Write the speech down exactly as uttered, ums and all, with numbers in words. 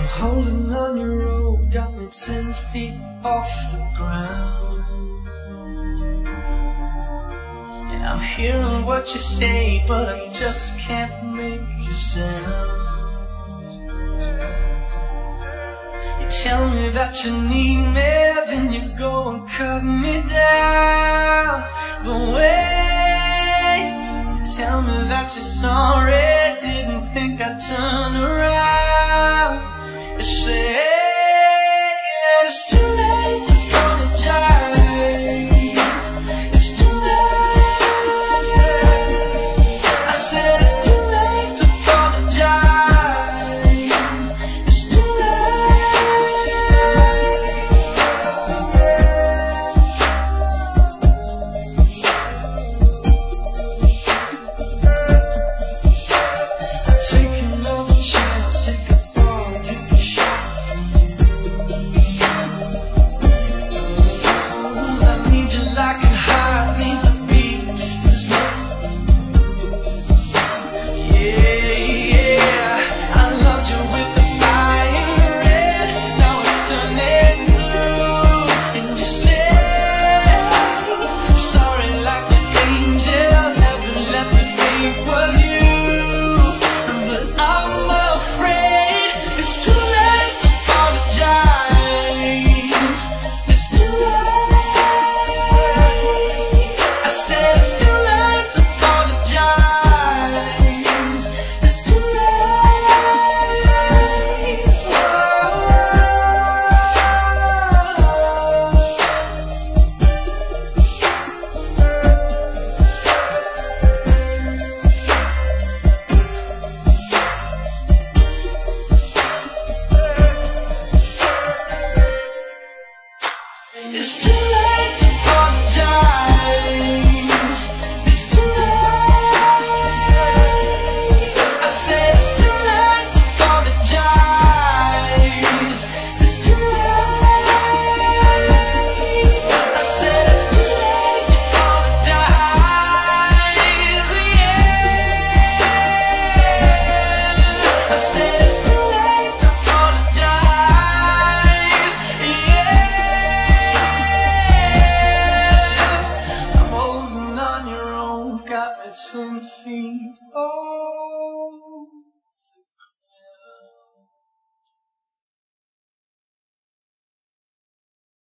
I'm holding on your rope, got me ten feet off the ground. And I'm hearing what you say, but I just can't make a sound. You tell me that you need me, then you go and cut me down. But wait, you tell me that you're sorry, didn't think I'd turn around.